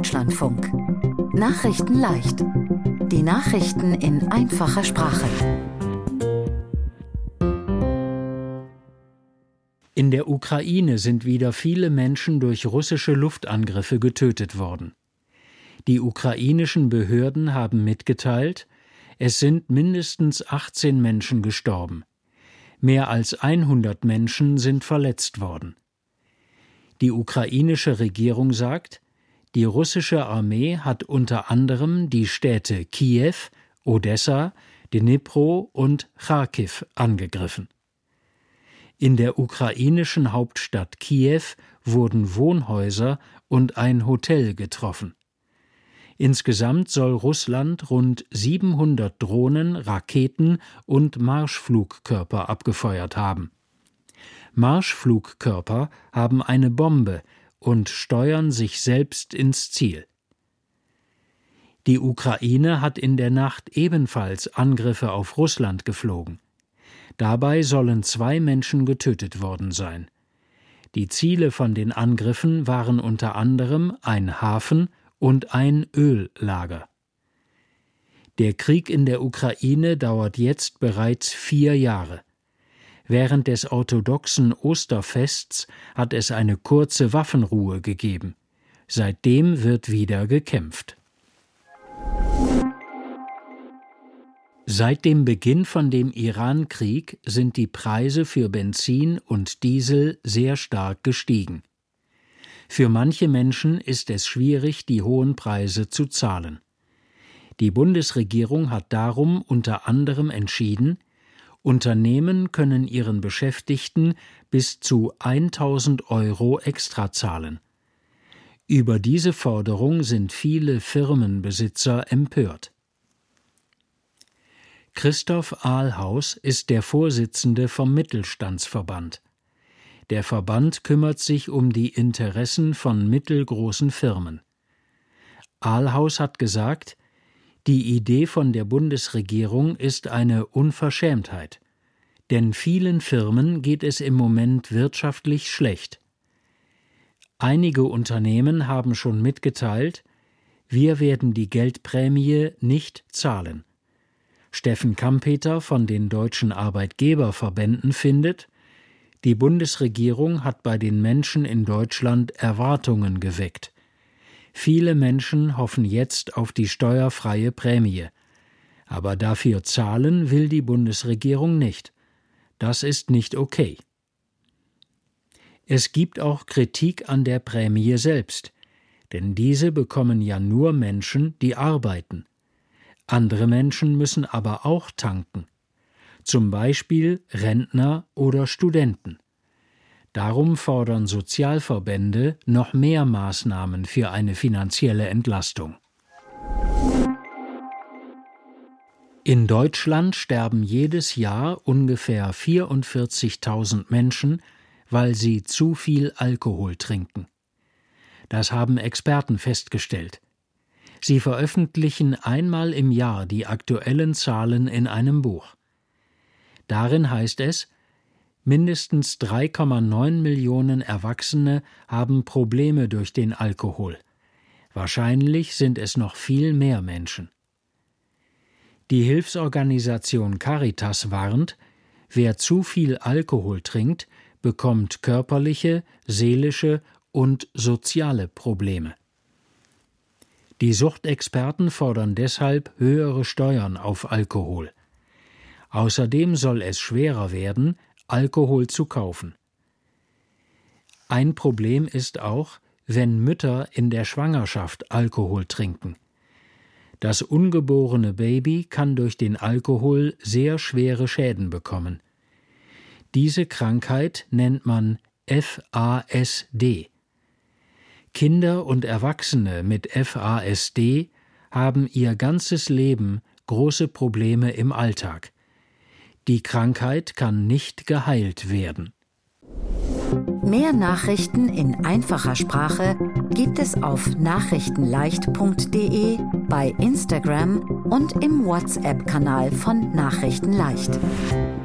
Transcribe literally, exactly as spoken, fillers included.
Deutschlandfunk. Nachrichten leicht. Die Nachrichten in einfacher Sprache. In der Ukraine sind wieder viele Menschen durch russische Luftangriffe getötet worden. Die ukrainischen Behörden haben mitgeteilt, es sind mindestens achtzehn Menschen gestorben. Mehr als hundert Menschen sind verletzt worden. Die ukrainische Regierung sagt, die russische Armee hat unter anderem die Städte Kiew, Odessa, Dnipro und Charkiw angegriffen. In der ukrainischen Hauptstadt Kiew wurden Wohnhäuser und ein Hotel getroffen. Insgesamt soll Russland rund siebenhundert Drohnen, Raketen und Marschflugkörper abgefeuert haben. Marschflugkörper haben eine Bombe und steuern sich selbst ins Ziel. Die Ukraine hat in der Nacht ebenfalls Angriffe auf Russland geflogen. Dabei sollen zwei Menschen getötet worden sein. Die Ziele von den Angriffen waren unter anderem ein Hafen und ein Öllager. Der Krieg in der Ukraine dauert jetzt bereits vier Jahre. Während des orthodoxen Osterfests hat es eine kurze Waffenruhe gegeben. Seitdem wird wieder gekämpft. Seit dem Beginn von dem Iran-Krieg sind die Preise für Benzin und Diesel sehr stark gestiegen. Für manche Menschen ist es schwierig, die hohen Preise zu zahlen. Die Bundesregierung hat darum unter anderem entschieden, Unternehmen können ihren Beschäftigten bis zu tausend Euro extra zahlen. Über diese Forderung sind viele Firmenbesitzer empört. Christoph Ahlhaus ist der Vorsitzende vom Mittelstandsverband. Der Verband kümmert sich um die Interessen von mittelgroßen Firmen. Ahlhaus hat gesagt, die Idee von der Bundesregierung ist eine Unverschämtheit, denn vielen Firmen geht es im Moment wirtschaftlich schlecht. Einige Unternehmen haben schon mitgeteilt, wir werden die Geldprämie nicht zahlen. Steffen Kampeter von den Deutschen Arbeitgeberverbänden findet, die Bundesregierung hat bei den Menschen in Deutschland Erwartungen geweckt. Viele Menschen hoffen jetzt auf die steuerfreie Prämie. Aber dafür zahlen will die Bundesregierung nicht. Das ist nicht okay. Es gibt auch Kritik an der Prämie selbst, denn diese bekommen ja nur Menschen, die arbeiten. Andere Menschen müssen aber auch tanken, zum Beispiel Rentner oder Studenten. Darum fordern Sozialverbände noch mehr Maßnahmen für eine finanzielle Entlastung. In Deutschland sterben jedes Jahr ungefähr vierundvierzigtausend Menschen, weil sie zu viel Alkohol trinken. Das haben Experten festgestellt. Sie veröffentlichen einmal im Jahr die aktuellen Zahlen in einem Buch. Darin heißt es, mindestens drei Komma neun Millionen Erwachsene haben Probleme durch den Alkohol. Wahrscheinlich sind es noch viel mehr Menschen. Die Hilfsorganisation Caritas warnt, wer zu viel Alkohol trinkt, bekommt körperliche, seelische und soziale Probleme. Die Suchtexperten fordern deshalb höhere Steuern auf Alkohol. Außerdem soll es schwerer werden, Alkohol zu kaufen. Ein Problem ist auch, wenn Mütter in der Schwangerschaft Alkohol trinken. Das ungeborene Baby kann durch den Alkohol sehr schwere Schäden bekommen. Diese Krankheit nennt man F A S D. Kinder und Erwachsene mit F A S D haben ihr ganzes Leben große Probleme im Alltag. Die Krankheit kann nicht geheilt werden. Mehr Nachrichten in einfacher Sprache gibt es auf nachrichtenleicht punkt de, bei Instagram und im WhatsApp-Kanal von Nachrichten leicht.